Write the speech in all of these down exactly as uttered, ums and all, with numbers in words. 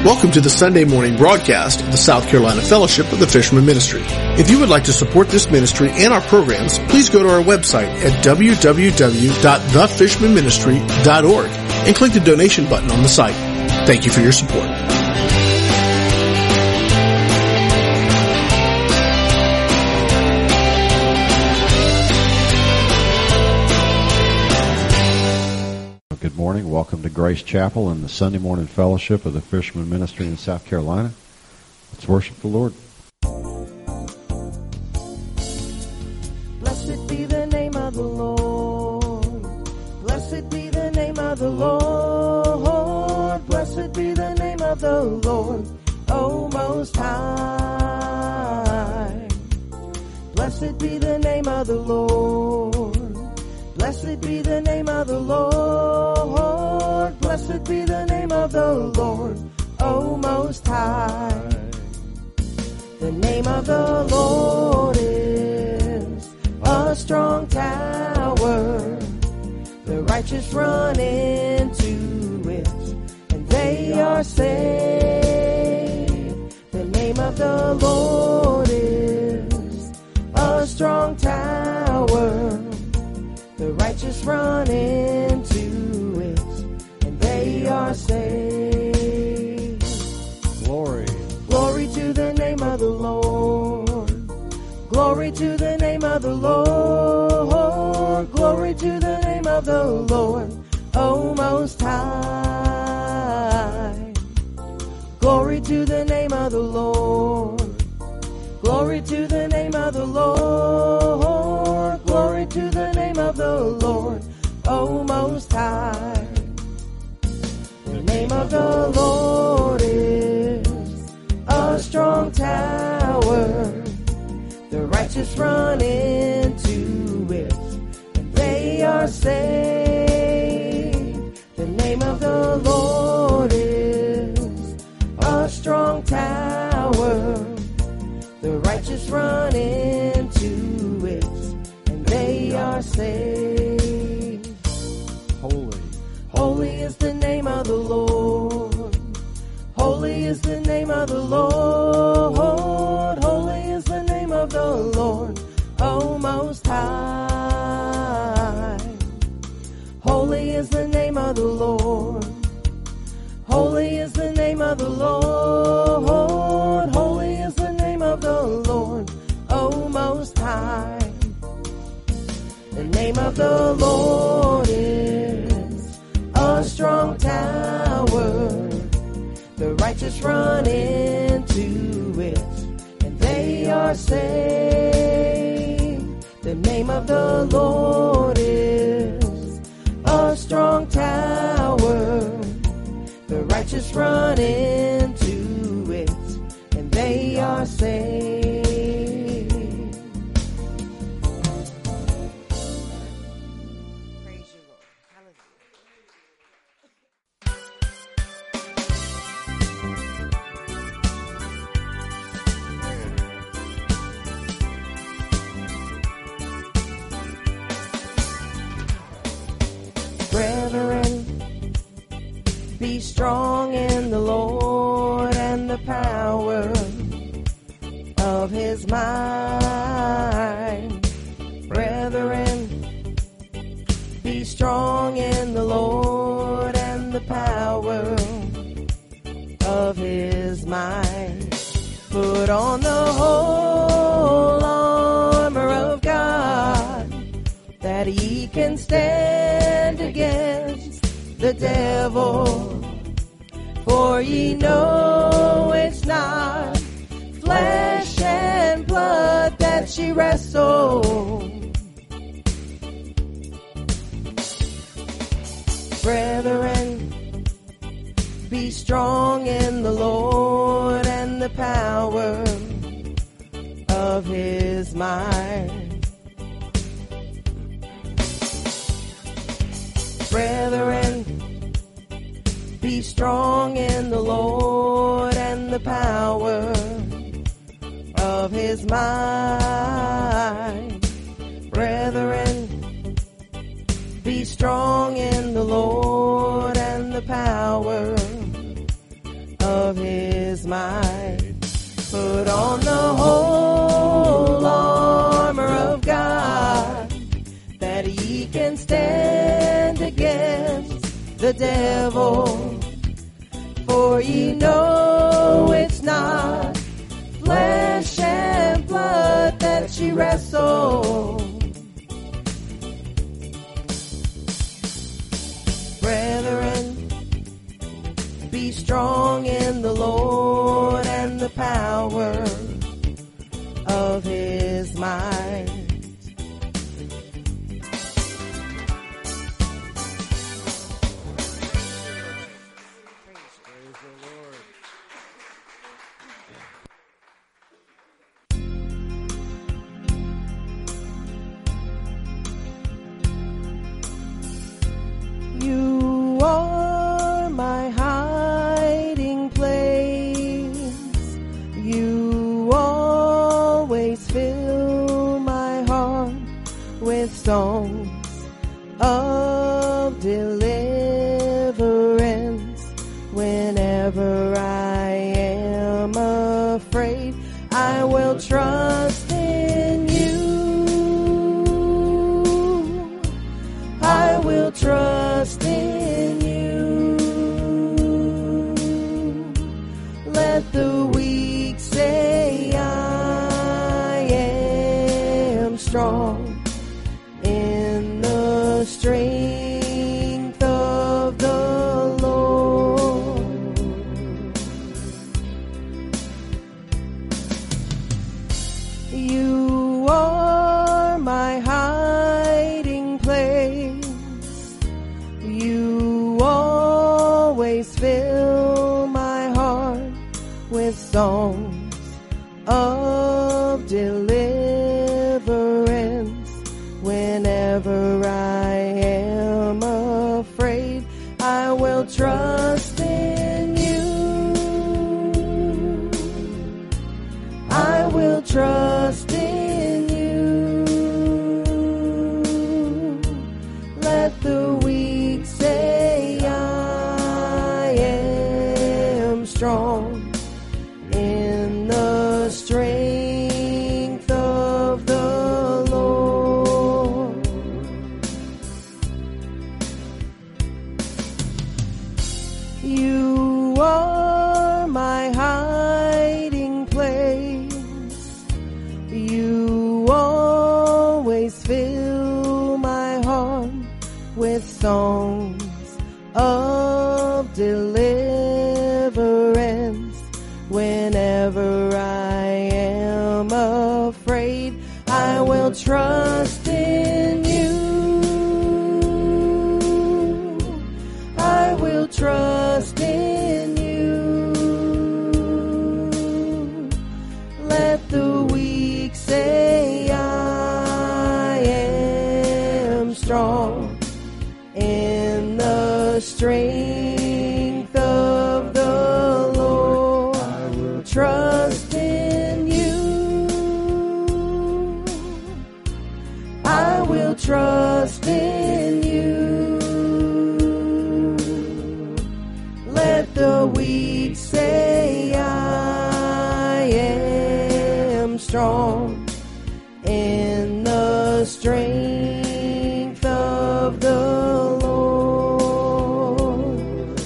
Welcome to the Sunday morning broadcast of the South Carolina Fellowship of the Fisherman Ministry. If you would like to support this ministry and our programs, please go to our website at w w w dot the fisherman ministry dot org and click the donation button on the site. Thank you for your support. Good morning. Welcome to Grace Chapel and the Sunday Morning Fellowship of the Fisherman Ministry in South Carolina. Let's worship the Lord. Blessed be the name of the Lord. Blessed be the name of the Lord. Blessed be the name of the Lord, O Most High. Blessed be the name of the Lord. Blessed be the name of the Lord. Blessed be the name of the Lord, O Most High. The name of the Lord is a strong tower. The righteous run into it, and they are saved. The name of the Lord is a strong tower. The righteous run into it, and they are saved. Glory. Glory to the name of the Lord. Glory to the name of the Lord. Glory to the name of the Lord, O Most High. Glory to the name of the Lord. Glory to the name of the Lord. Glory to the name of the Lord, O Most High. The name of the Lord is a strong tower. The righteous run into it, and they are saved. The name of the Lord is a strong tower. The righteous run into it, and they are saved. Holy. Holy is the name of the Lord. Holy is the name of the Lord. Holy is the name of the Lord, O Most High. Holy is the name of the Lord. Holy is the name of the Lord. Holy is the name of the Lord, O Most High. The name of the Lord is a strong tower. The righteous run into it, and they are saved. The name of the Lord is a strong tower. The righteous run into it, and they are saved. Praise you, Lord. Hallelujah. Brethren, be strong in the Lord and the power of his might. Brethren, be strong in the Lord and the power of his might. Put on the whole armor of God, that ye can stand against the devil. For ye know it's not flesh and blood that ye wrestle. Brethren, be strong in the Lord and the power of his might. Brethren, be strong in the Lord and the power of his might. Brethren, be strong in the Lord and the power of his might. Put on the whole armor of God, that ye can stand against the devil. For ye know it's not flesh and blood that ye wrestle. Brethren, be strong in the Lord and the power of his might. You are my hiding place. You always fill my heart with songs of deliverance. Whenever I am afraid, I will trust in you. I will trust in you. Let the weak say I am strong in the strength of the Lord. You are my hiding place. You always fill my heart with songs of deliverance. Whenever I am afraid, I will trust in you. I will trust in you. Let the weak say I am strong in the strength of the Lord. You are my hiding place. You always fill my heart with songs of deliverance. Whenever I am afraid, I will trust in you. I will trust in you. Let the weak say I am strong in the strength of the Lord. I will trust in you. I will trust in you. Let the weak say I am strong in the strength of the Lord.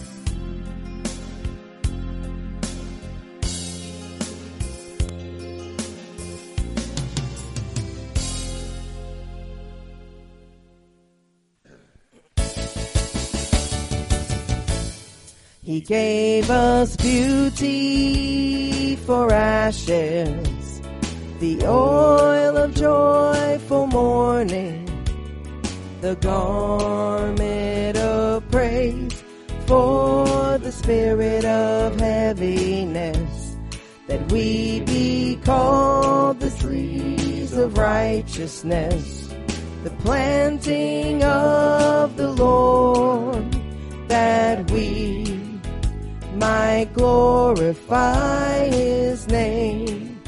He gave us beauty for ashes, the oil of joy for mourning, the garment of praise for the spirit of heaviness, that we be called the trees of righteousness, the planting of the Lord, that we might glorify his name.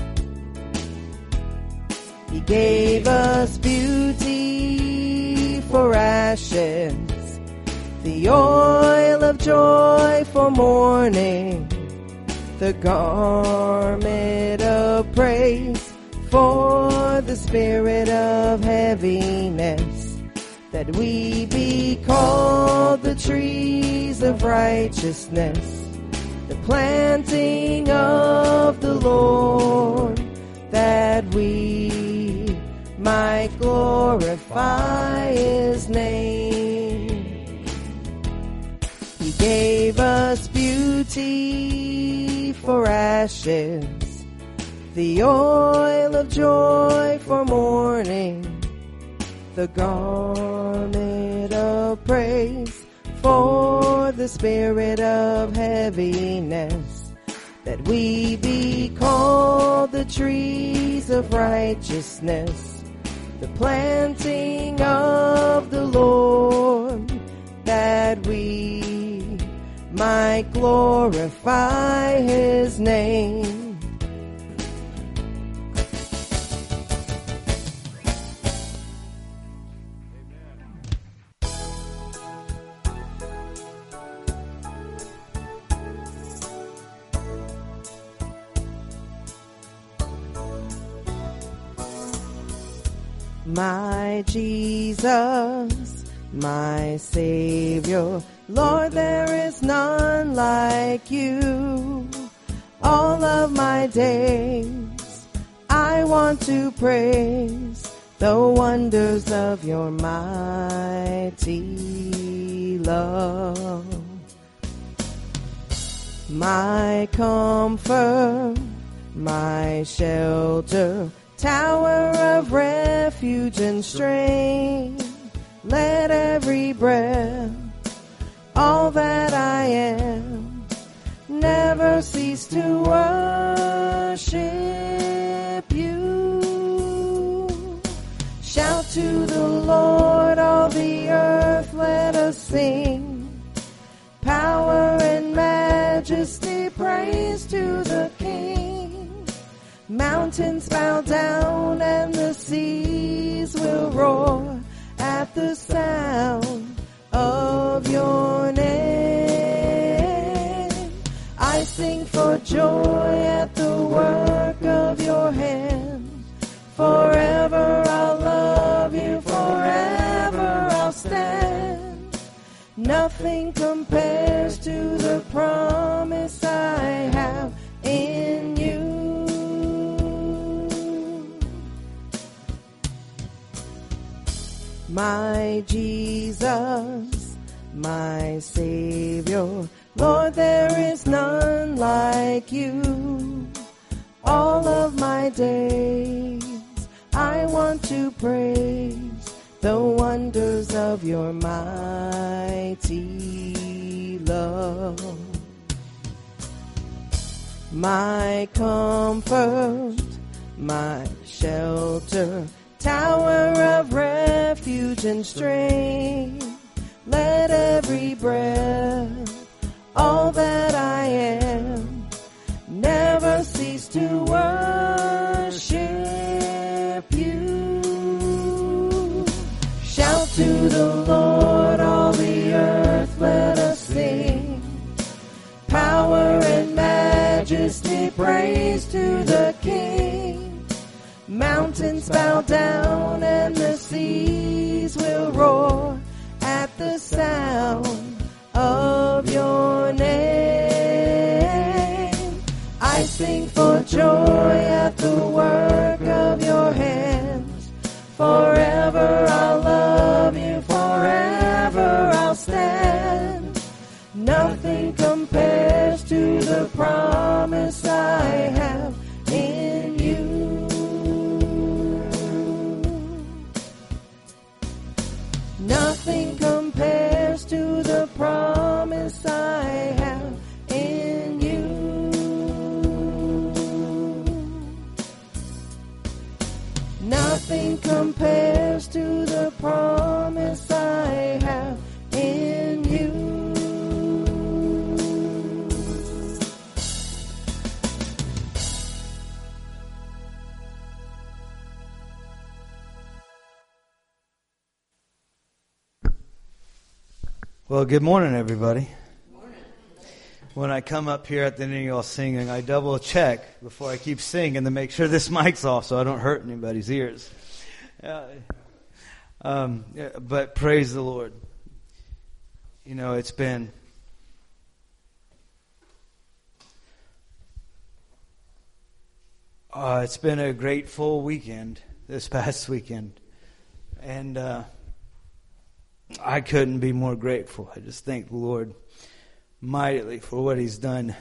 He gave us beauty for ashes, the oil of joy for mourning, the garment of praise for the spirit of heaviness, that we be called the trees of righteousness, the planting of the Lord, that we might glorify his name. He gave us beauty for ashes, the oil of joy for mourning, the garment of praise for the spirit of heaviness, that we be called the trees of righteousness, the planting of the Lord, that we might glorify his name. My Jesus, my Savior, Lord, there is none like you. All of my days I want to praise the wonders of your mighty love. My comfort, my shelter, tower of refuge and strength, let every breath, all that I am, never cease to worship you. Shout to the Lord, all the earth, let us sing. Power and majesty, praise to the King. Mountains bow down and the seas will roar at the sound of your name. I sing for joy at the work of your hands. Forever I'll love you, forever I'll stand. Nothing compares to the promise I have in you. My Jesus, my Savior, Lord, there is none like you. All of my days I want to praise the wonders of your mighty love. My comfort, my shelter, tower of refuge and strength, let every breath, all that I am, never cease to worship you. Shout to the Lord, all the earth, let us sing. Power and majesty, praise to the King. Mountains bow down and the seas will roar at the sound of your name. I sing for joy at the work of your hands. Forever I'll love you, forever I'll stand. Nothing compares to the promise I have in you. Nothing compares to the promise I have in you. Nothing compares to the promise I have in you. Well, good morning, everybody. Morning. when I come up here at the end of y'all singing, I double check before I keep singing to make sure this mic's off so I don't hurt anybody's ears. Uh, um, yeah, but praise the Lord. You know, it's been uh, it's been a great full weekend this past weekend, and uh, I couldn't be more grateful. I just thank the Lord mightily for what He's done.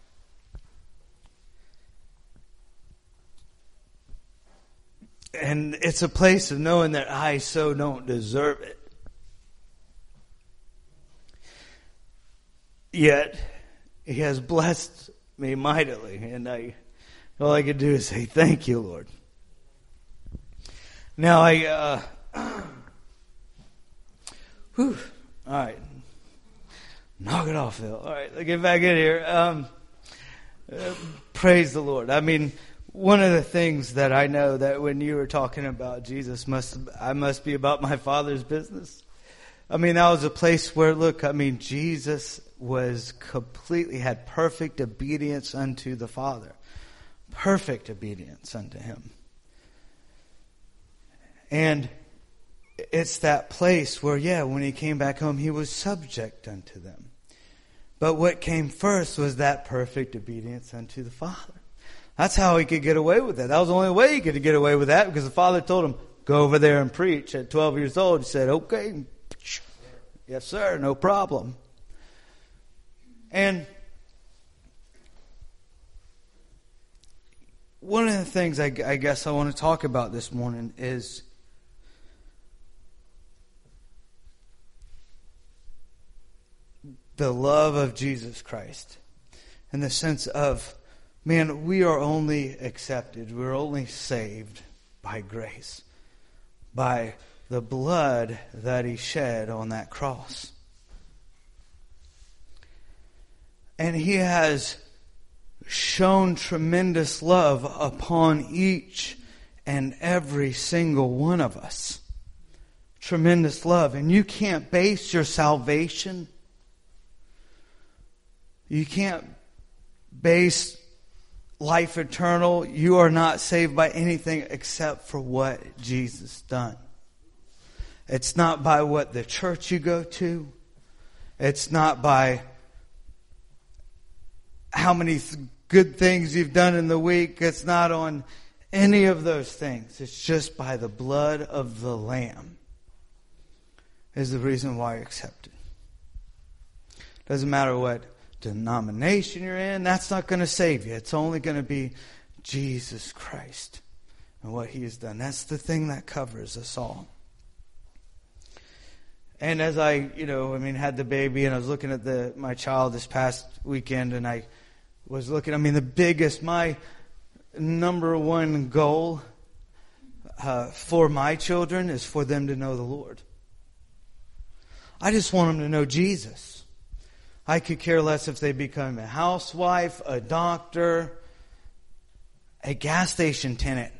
And it's a place of knowing that I so don't deserve it. Yet, He has blessed me mightily, and I, all I could do is say, thank you, Lord. Now, I, uh, whew, all right, knock it off, Phil. All right, let's get back in here. Um, uh, praise the Lord. I mean, one of the things that I know that when you were talking about Jesus, must I must be about my Father's business. I mean, that was a place where, look, I mean, Jesus was completely, had perfect obedience unto the Father. Perfect obedience unto Him. And it's that place where, yeah, when He came back home, He was subject unto them. But what came first was that perfect obedience unto the Father. That's how He could get away with it. That was the only way He could get away with that, because the Father told Him, go over there and preach. At twelve years old, He said, okay, yes, sir, no problem. And one of the things I, I guess I want to talk about this morning is the love of Jesus Christ, in the sense of, man, we are only accepted, we're only saved by grace, by the blood that He shed on that cross. And He has shown tremendous love upon each and every single one of us. Tremendous love. And you can't base your salvation, you can't base life eternal, you are not saved by anything except for what Jesus done. It's not by what the church you go to. It's not by how many th- good things you've done in the week. It's not on any of those things. It's just by the blood of the Lamb is the reason why you're accepted. Doesn't matter what denomination you're in, that's not going to save you. It's only going to be Jesus Christ and what He has done. That's the thing that covers us all. And as I, you know, I mean, had the baby, and I was looking at the my child this past weekend, and I was looking, I mean, the biggest, my number one goal uh, for my children is for them to know the Lord. I just want them to know Jesus. I could care less if they become a housewife, a doctor, a gas station tenant.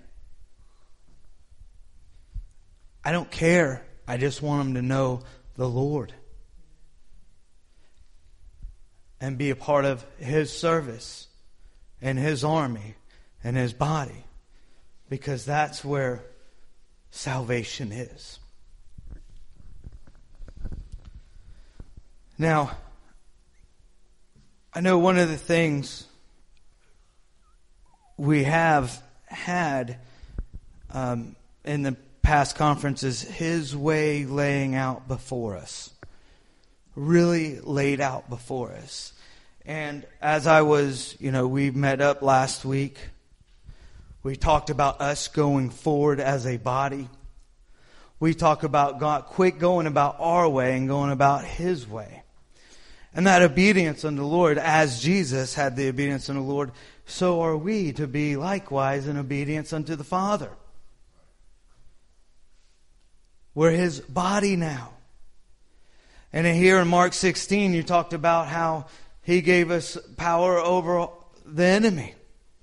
I don't care. I just want them to know the Lord and be a part of His service and His army and His body, because that's where salvation is. Now, I know one of the things we have had um, in the past conferences, His way laying out before us. Really laid out before us. And as I was, you know, we met up last week. We talked about us going forward as a body. We talk about God, quit going about our way and going about His way. And that obedience unto the Lord, as Jesus had the obedience unto the Lord, so are we to be likewise in obedience unto the Father. We're His body now. And here in Mark sixteen, you talked about how He gave us power over the enemy.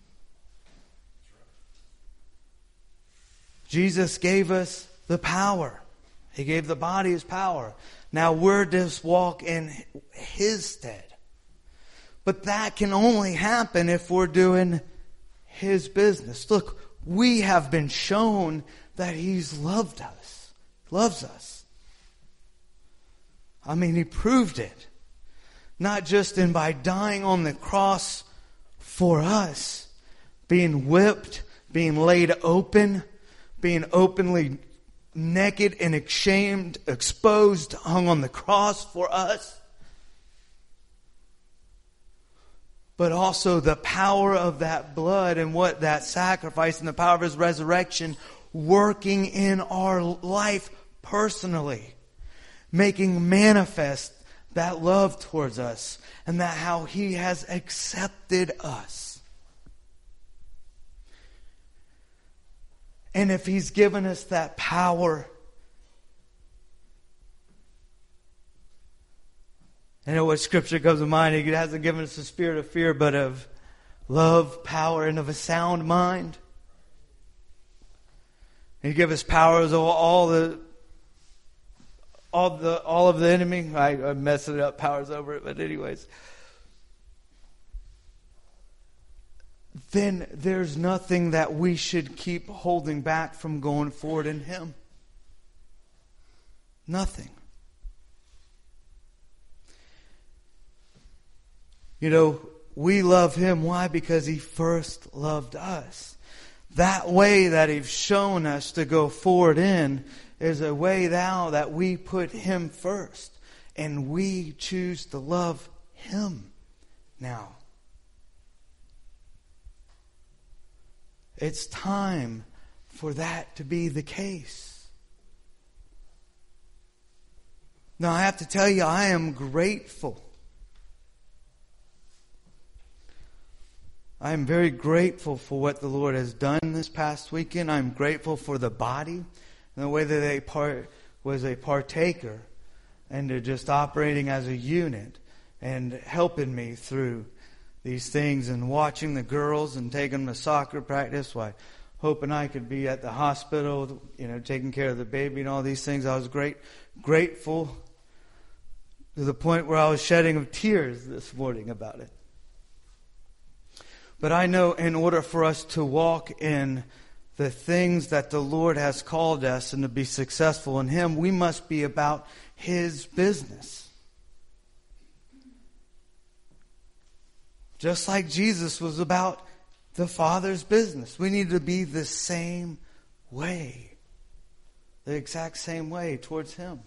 Jesus gave us the power. He gave the body His power. Now we're just walk in His stead. But that can only happen if we're doing His business. Look, we have been shown that He's loved us, loves us. I mean, He proved it. Not just in by dying on the cross for us, being whipped, being laid open, being openly naked and ashamed, exposed, hung on the cross for us. But also the power of that blood and what that sacrifice and the power of His resurrection working in our life personally. Making manifest that love towards us and that how He has accepted us. And if He's given us that power, I know what scripture comes to mind. He hasn't given us a spirit of fear, but of love, power, and of a sound mind. He gave us powers over all the all the all of the enemy. I, I'm messing up powers over it, but anyways. Then there's nothing that we should keep holding back from going forward in Him. Nothing. You know, we love Him. Why? Because He first loved us. That way that He's shown us to go forward in is a way now that we put Him first. And we choose to love Him now. It's time for that to be the case. Now I have to tell you, I am grateful. I am very grateful for what the Lord has done this past weekend. I'm grateful for the body and the way that they part was a partaker and they're just operating as a unit and helping me through these things and watching the girls and taking them to soccer practice. Why, hoping I could be at the hospital, you know, taking care of the baby and all these things. I was great, grateful to the point where I was shedding of tears this morning about it. But I know in order for us to walk in the things that the Lord has called us and to be successful in Him, we must be about His business. Just like Jesus was about the Father's business. We need to be the same way. The exact same way towards Him.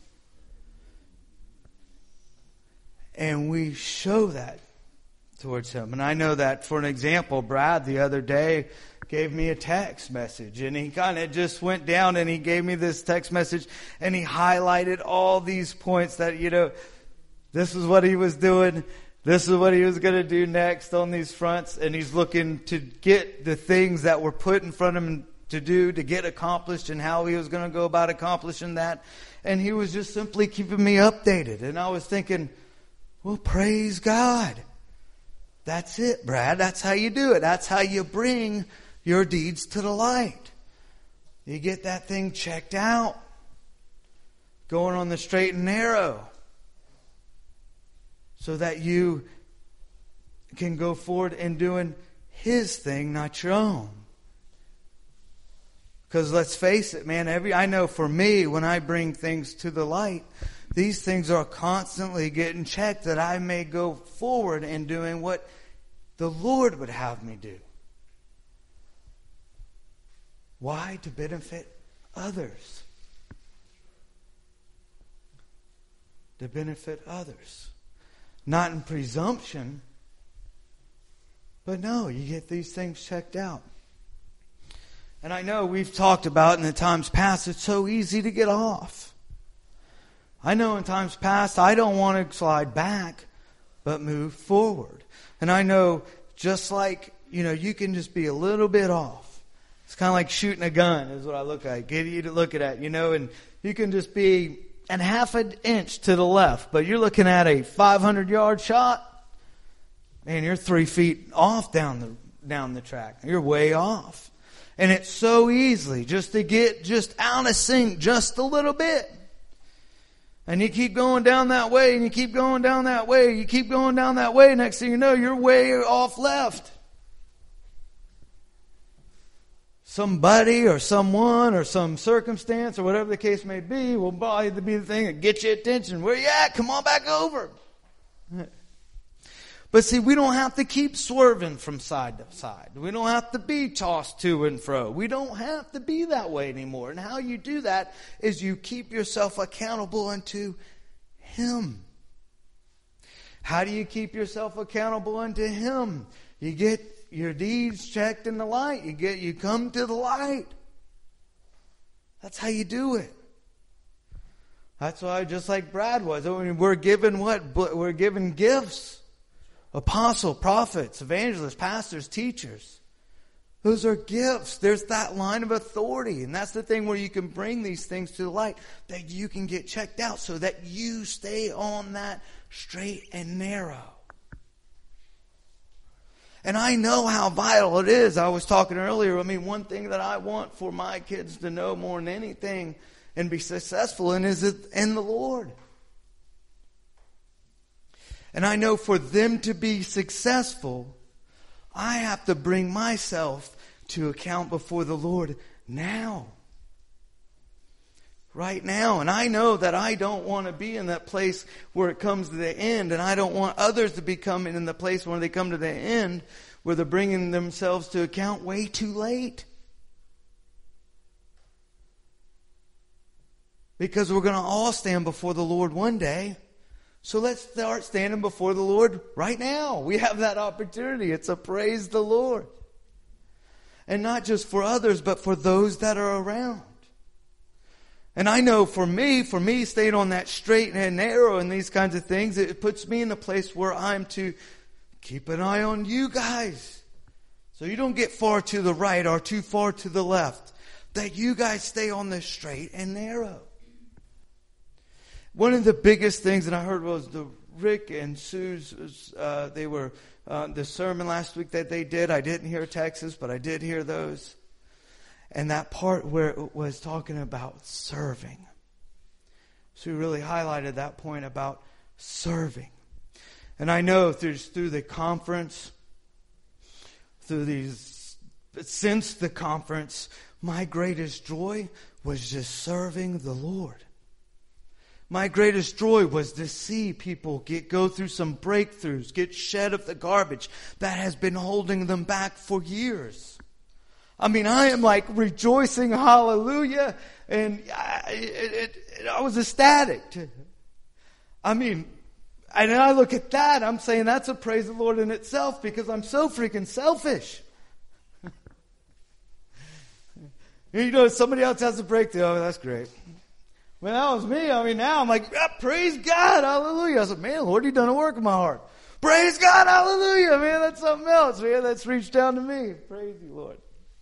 And we show that towards Him. And I know that, for an example, Brad the other day gave me a text message. And he kind of just went down and he gave me this text message. And he highlighted all these points that, you know, this is what he was doing. This is what he was going to do next on these fronts. And he's looking to get the things that were put in front of him to do, to get accomplished, and how he was going to go about accomplishing that. And he was just simply keeping me updated. And I was thinking, well, praise God. That's it, Brad. That's how you do it. That's how you bring your deeds to the light. You get that thing checked out. Going on the straight and narrow. So that you can go forward in doing His thing, not your own. Because let's face it, man, every I know for me, when I bring things to the light, these things are constantly getting checked that I may go forward in doing what the Lord would have me do. Why? To benefit others. To benefit others. Not in presumption, but no, you get these things checked out. And I know we've talked about in the times past, it's so easy to get off. I know in times past, I don't want to slide back, but move forward. And I know just like, you know, you can just be a little bit off. It's kind of like shooting a gun is what I look at. Get you to look at it, you know, and you can just be and half an inch to the left, but you're looking at a five hundred yard shot, and you're three feet off down the down the track. You're way off, and it's so easily just to get just out of sync just a little bit. And you keep going down that way, and you keep going down that way, you keep going down that way, next thing you know, you're way off left. Somebody or someone or some circumstance or whatever the case may be will probably be the thing that gets your attention. Where you at? Come on back over. But see, we don't have to keep swerving from side to side. We don't have to be tossed to and fro. We don't have to be that way anymore. And how you do that is you keep yourself accountable unto Him. How do you keep yourself accountable unto Him? You get your deeds checked in the light. You get, you come to the light. That's how you do it. That's why, just like Brad was, I mean, we're given what? We're given gifts. Apostle, prophets, evangelists, pastors, teachers. Those are gifts. There's that line of authority. And that's the thing where you can bring these things to the light, that you can get checked out so that you stay on that straight and narrow. And I know how vital it is. I was talking earlier. I mean, one thing that I want for my kids to know more than anything and be successful in is in the Lord. And I know for them to be successful, I have to bring myself to account before the Lord now. Right now. And I know that I don't want to be in that place where it comes to the end. And I don't want others to be coming in the place where they come to the end, where they're bringing themselves to account way too late. Because we're going to all stand before the Lord one day. So let's start standing before the Lord right now. We have that opportunity. It's a praise the Lord. And not just for others, but for those that are around. And I know for me, for me staying on that straight and narrow and these kinds of things, it puts me in a place where I'm to keep an eye on you guys. So you don't get far to the right or too far to the left. That you guys stay on the straight and narrow. One of the biggest things that I heard was the Rick and Sue's, uh, they were, uh, the sermon last week that they did. I didn't hear Texas, but I did hear those. And that part where it was talking about serving. Sue really highlighted that point about serving. And I know through, through the conference, through these, since the conference, my greatest joy was just serving the Lord. My greatest joy was to see people get go through some breakthroughs, get shed of the garbage that has been holding them back for years. I mean, I am like rejoicing, hallelujah, and I, it, it, I was ecstatic. I mean, and I look at that, I'm saying that's a praise the Lord in itself because I'm so freaking selfish. You know, somebody else has a breakthrough, oh, that's great. When that was me, I mean, now I'm like, ah, praise God, hallelujah. I said, man, Lord, you done a work in my heart. Praise God, hallelujah, man, that's something else, man, that's reached down to me. Praise you, Lord.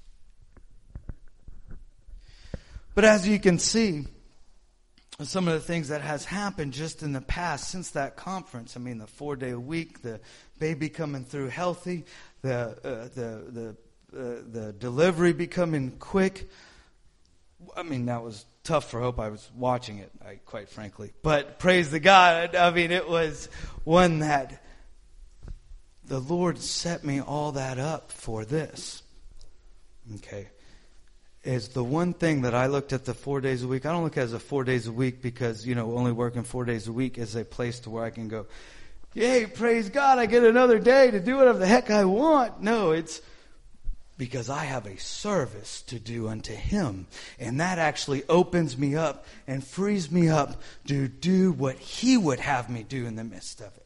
But as you can see, some of the things that has happened just in the past since that conference, I mean, the four-day week, the baby coming through healthy, the uh, the the uh, the delivery becoming quick. I mean, that was tough for Hope. I was watching it, I, quite frankly. But praise the God, I mean, it was one that the Lord set me all that up for this. Okay. Is the one thing that I looked at the four days a week. I don't look at it as a four days a week because, you know, only working four days a week is a place to where I can go, yay, praise God, I get another day to do whatever the heck I want. No, it's because I have a service to do unto Him. And that actually opens me up and frees me up to do what He would have me do in the midst of it.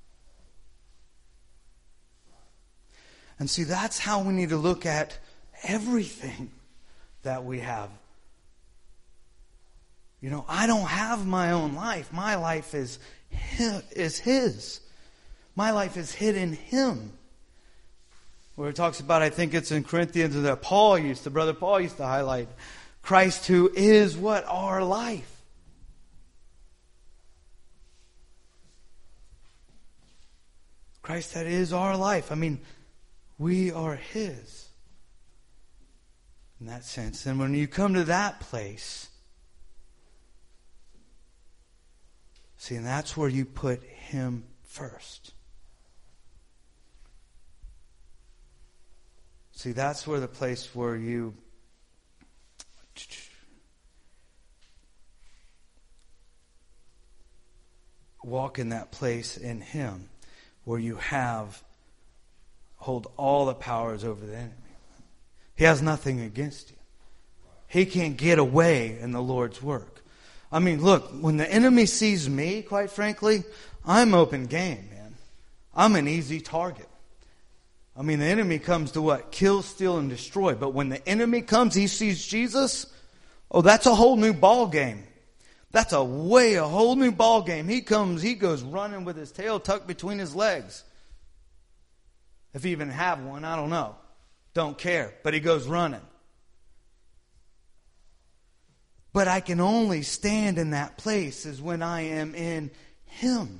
And see, that's how we need to look at everything that we have. You know, I don't have my own life. My life is his, is His. My life is hid in Him. Where it talks about, I think it's in Corinthians that Paul used to, Brother Paul used to highlight, Christ who is what? Our life. Christ that is our life. I mean, we are His. In that sense. And when you come to that place, See, and that's where you put Him first. See, that's where the place where you walk in that place in Him where you have, hold all the powers over the enemy. He has nothing against you. He can't get away in the Lord's work. I mean, look, when the enemy sees me, quite frankly, I'm open game, man. I'm an easy target. I mean, the enemy comes to what? Kill, steal, and destroy. But when the enemy comes, he sees Jesus. Oh, that's a whole new ball game. That's a way, a whole new ball game. He comes, he goes running with his tail tucked between his legs. If he even have one, I don't know. Don't care. But he goes running. But I can only stand in that place is when I am in Him.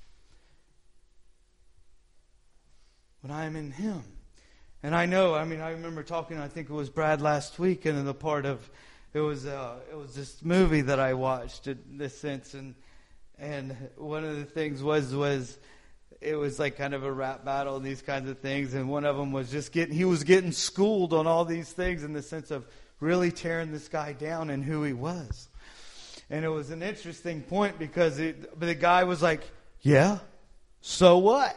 When I am in Him. And I know, I mean, I remember talking, I think it was Brad last week, and in the part of, it was uh, it was this movie that I watched in this sense, and and one of the things was, was it was like kind of a rap battle and these kinds of things, and one of them was just getting, he was getting schooled on all these things in the sense of really tearing this guy down and who he was. And it was an interesting point because it, but the guy was like, yeah, so what?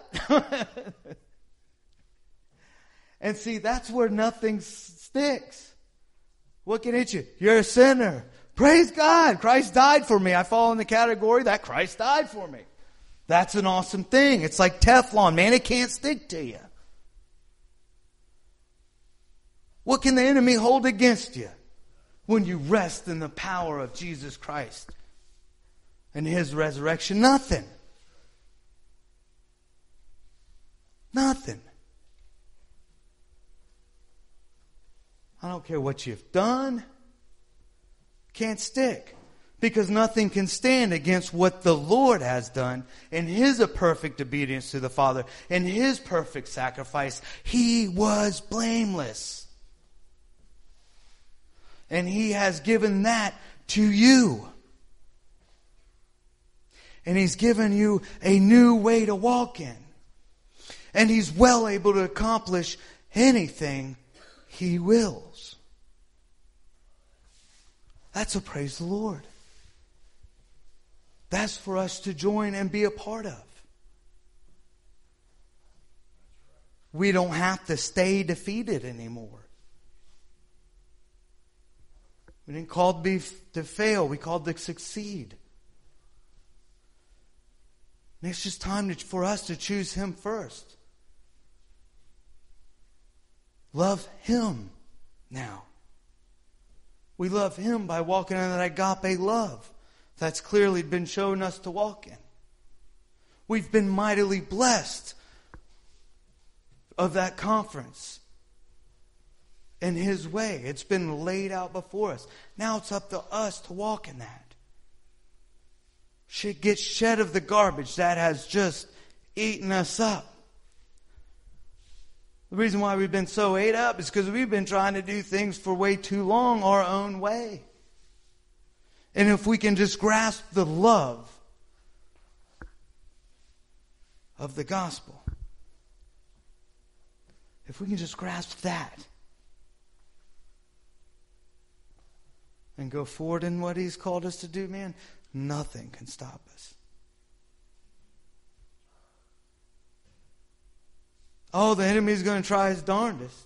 And see, that's where nothing sticks. What can hit you? You're a sinner. Praise God. Christ died for me. I fall in the category that Christ died for me. That's an awesome thing. It's like Teflon, man. It can't stick to you. What can the enemy hold against you when you rest in the power of Jesus Christ and His resurrection? Nothing. Nothing. I don't care what you've done. Can't stick. Because nothing can stand against what the Lord has done in His perfect obedience to the Father, in His perfect sacrifice. He was blameless. And He has given that to you. And He's given you a new way to walk in. And He's well able to accomplish anything He wills. That's a praise the Lord. That's for us to join and be a part of. We don't have to stay defeated anymore. We didn't call to be to fail. We called to succeed. And it's just time to, for us to choose Him first. Love Him now. We love Him by walking in that agape love that's clearly been shown us to walk in. We've been mightily blessed of that conference in His way. It's been laid out before us. Now it's up to us to walk in that. Should get shed of the garbage that has just eaten us up. The reason why we've been so ate up is because we've been trying to do things for way too long our own way. And if we can just grasp the love of the gospel, if we can just grasp that and go forward in what He's called us to do, man, nothing can stop us. Oh, the enemy's going to try his darndest.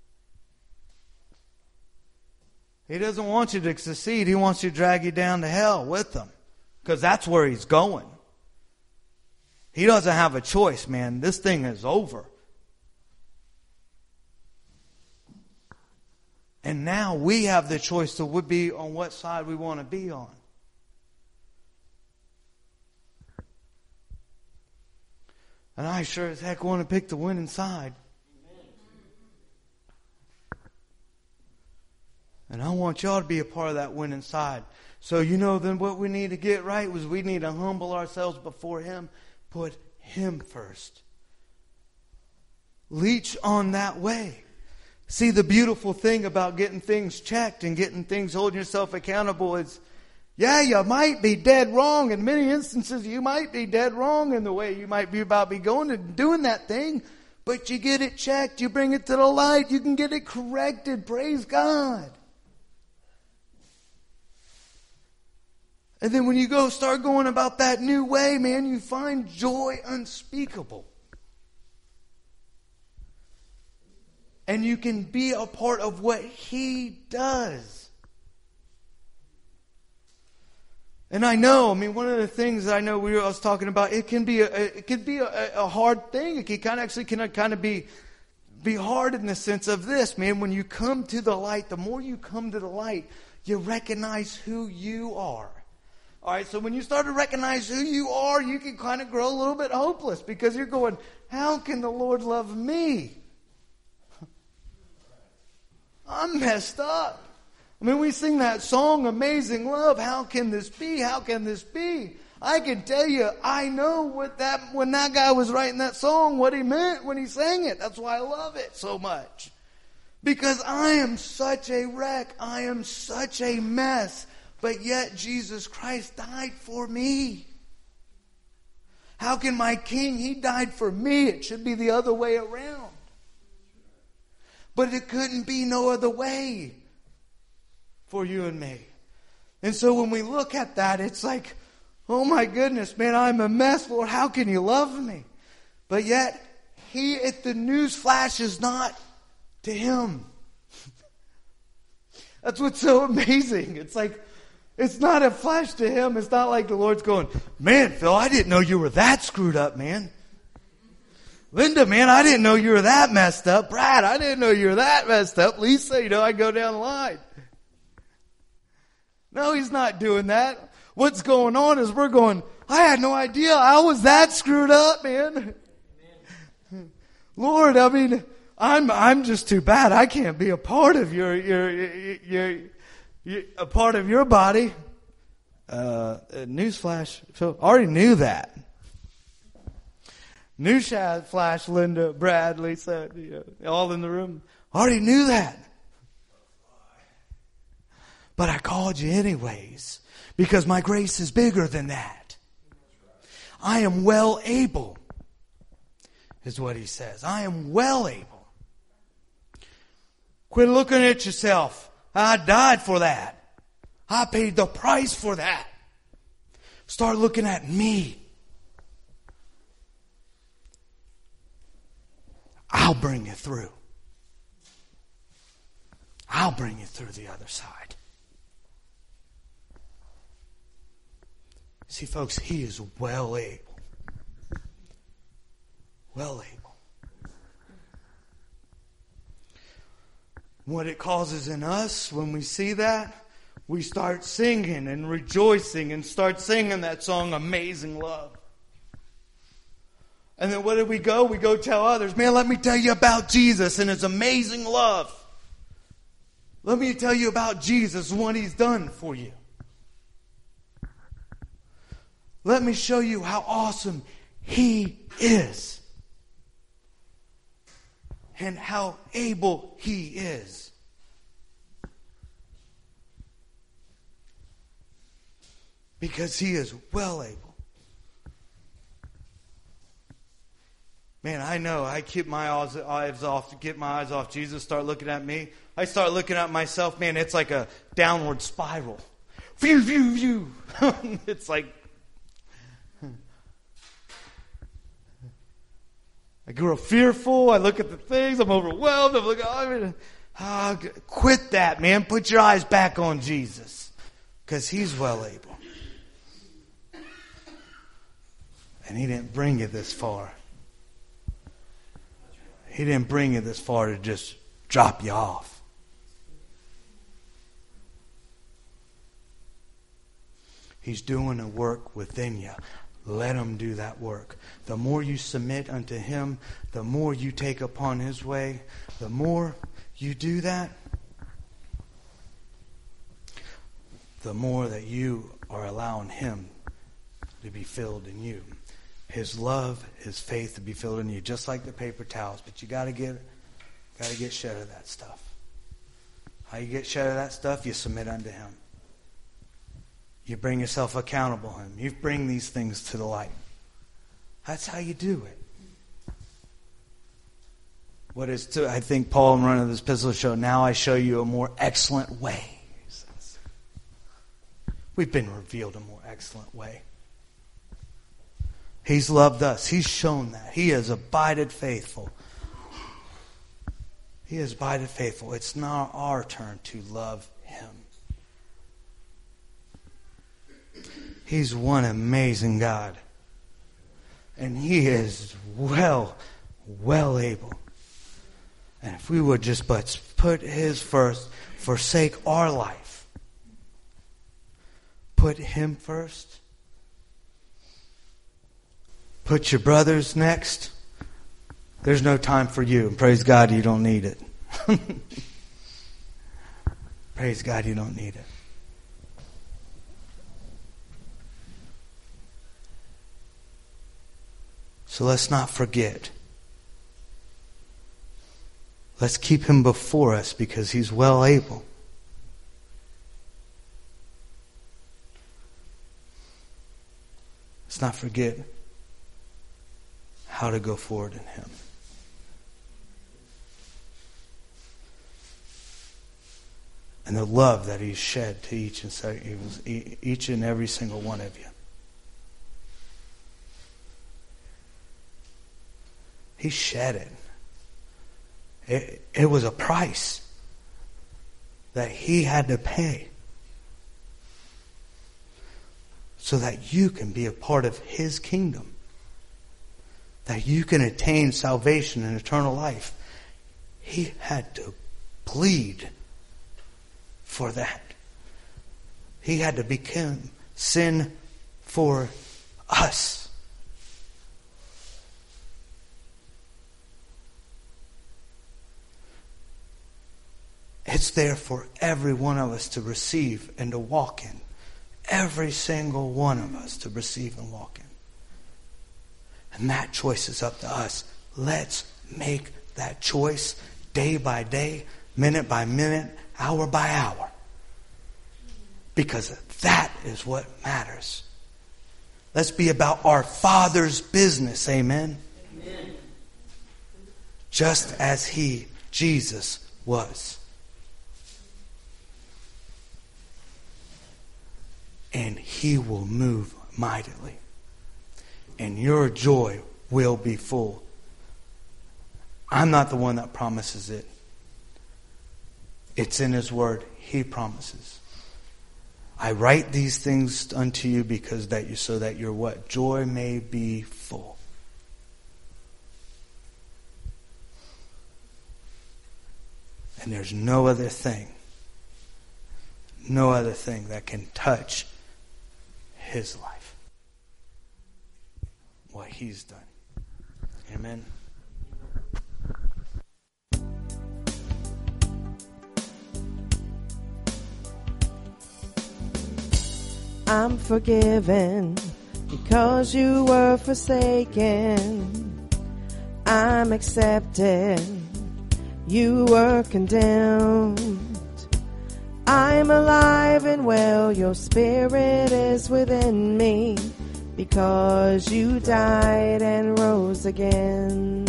He doesn't want you to succeed. He wants you to drag you down to hell with him. Because that's where he's going. He doesn't have a choice, man. This thing is over. And now we have the choice to be on what side we want to be on. And I sure as heck want to pick the winning side. And I want y'all to be a part of that winning side. So you know then what we need to get right was we need to humble ourselves before Him. Put Him first. Leech on that way. See, the beautiful thing about getting things checked and getting things, holding yourself accountable is Yeah, you might be dead wrong. In many instances, you might be dead wrong in the way you might be about to be going and doing that thing. But you get it checked. You bring it to the light. You can get it corrected. Praise God. And then when you go start going about that new way, man, you find joy unspeakable. And you can be a part of what He does. And I know, I mean, one of the things that I know we were, I was talking about, it can be a, it can be a, a hard thing. It can kind of actually can kind of be, be hard in the sense of this, man. When you come to the light, the more you come to the light, you recognize who you are. All right, so when you start to recognize who you are, you can kind of grow a little bit hopeless because you're going, how can the Lord love me? I'm messed up. I mean, we sing that song, Amazing Love. How can this be? How can this be? I can tell you, I know what that, when that guy was writing that song, what he meant when he sang it. That's why I love it so much. Because I am such a wreck. I am such a mess. But yet Jesus Christ died for me. How can my King, He died for me? It should be the other way around. But it couldn't be no other way for you and me. And so when we look at that, it's like, oh my goodness, man, I'm a mess, Lord. How can you love me? But yet, He, if the news flash is not to Him. That's what's so amazing. It's like, it's not a flash to Him. It's not like the Lord's going, man, Phil, I didn't know you were that screwed up, man. Linda, man, I didn't know you were that messed up. Brad, I didn't know you were that messed up. Lisa, you know, I go down the line. No, He's not doing that. What's going on is we're going, I had no idea I was that screwed up, man. Amen. Lord, I mean, I'm I'm just too bad. I can't be a part of your your your, your a part of your body. Uh, newsflash, so I already knew that. Newsflash, Linda, Brad, Lisa, you know, all in the room. I already knew that. But I called you anyways, because my grace is bigger than that. I am well able, is what He says. I am well able. Quit looking at yourself. I died for that. I paid the price for that. Start looking at me. I'll bring you through. I'll bring you through the other side. See, folks, He is well able. Well able. What it causes in us when we see that, we start singing and rejoicing and start singing that song, Amazing Love. And then what do we go? We go tell others, man, let me tell you about Jesus and His amazing love. Let me tell you about Jesus and what He's done for you. Let me show you how awesome He is. And how able He is. Because He is well able. Man, I know. I keep my eyes off, get my eyes off Jesus, start looking at me. I start looking at myself. Man, it's like a downward spiral. View, view, view. It's like, I grow fearful. I look at the things. I'm overwhelmed. I'm looking. I mean, oh, quit that, man. Put your eyes back on Jesus, because He's well able, and He didn't bring you this far. He didn't bring you this far to just drop you off. He's doing a work within you. Let Him do that work. The more you submit unto Him, the more you take upon His way, the more you do that, the more that you are allowing Him to be filled in you. His love, His faith to be filled in you, just like the paper towels. But you got to get, got to get shed of that stuff. How you get shed of that stuff? You submit unto Him. You bring yourself accountable to him. You bring these things to the light. That's how you do it. What is to, I think Paul in one of his epistles showed, now I show you a more excellent way. We've been revealed a more excellent way. He's loved us. He's shown that. He has abided faithful. He has abided faithful. It's now our turn to love him. He's one amazing God. And he is well, well able. And if we would just but put his first, forsake our life, put him first, put your brothers next, there's no time for you. And praise God, you don't need it. Praise God, you don't need it. So let's not forget. Let's keep him before us because he's well able. Let's not forget how to go forward in him. And the love that he's shed to each and, each and every single one of you. He shed it. It, it was a price that he had to pay so that you can be a part of his kingdom, that you can attain salvation and eternal life. He had to bleed for that. He had to become sin for us. It's there for every one of us to receive and to walk in. Every single one of us to receive and walk in. And that choice is up to us. Let's make that choice day by day, minute by minute, hour by hour. Because that is what matters. Let's be about our Father's business. Amen? Amen. Just as he, Jesus, was. And he will move mightily. And your joy will be full. I'm not the one that promises it. It's in his word. He promises. I write these things unto you because that you, so that your what? Joy may be full. And there's no other thing, no other thing that can touch his life. What he's done. Amen. I'm forgiven because you were forsaken. I'm accepted. You were condemned. I'm alive and well, your spirit is within me, because you died and rose again.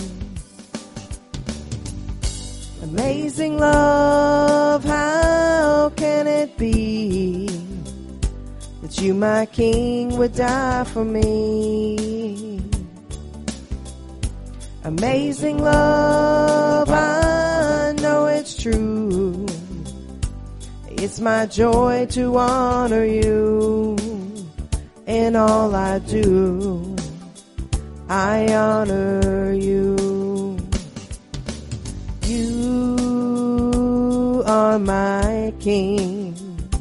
Amazing love, how can it be that you, my King, would die for me? Amazing love, I know it's true. It's my joy to honor you in all I do. I honor you. You are my King.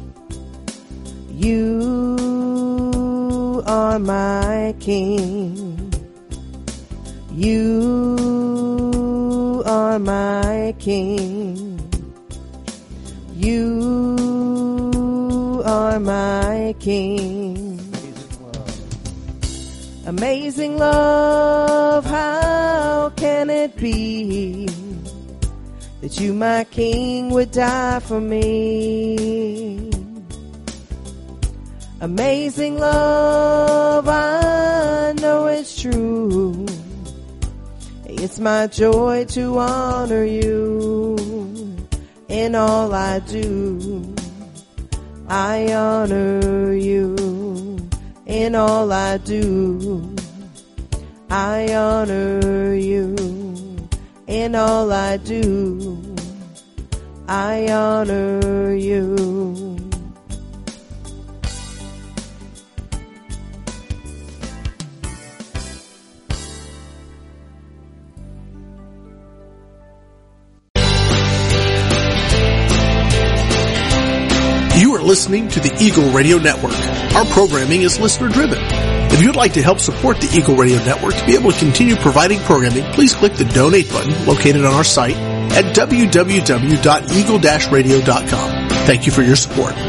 You are my King. You are my King. You are my King. Amazing love, how can it be that you, my King, would die for me? Amazing love, I know it's true. It's my joy to honor you in all I do. I honor you in all I do. I honor you in all I do. I honor you. You are listening to the Eagle Radio Network. Our programming is listener driven. If you'd like to help support the Eagle Radio Network to be able to continue providing programming, please click the donate button located on our site at w w w dot eagle dash radio dot com. Thank you for your support.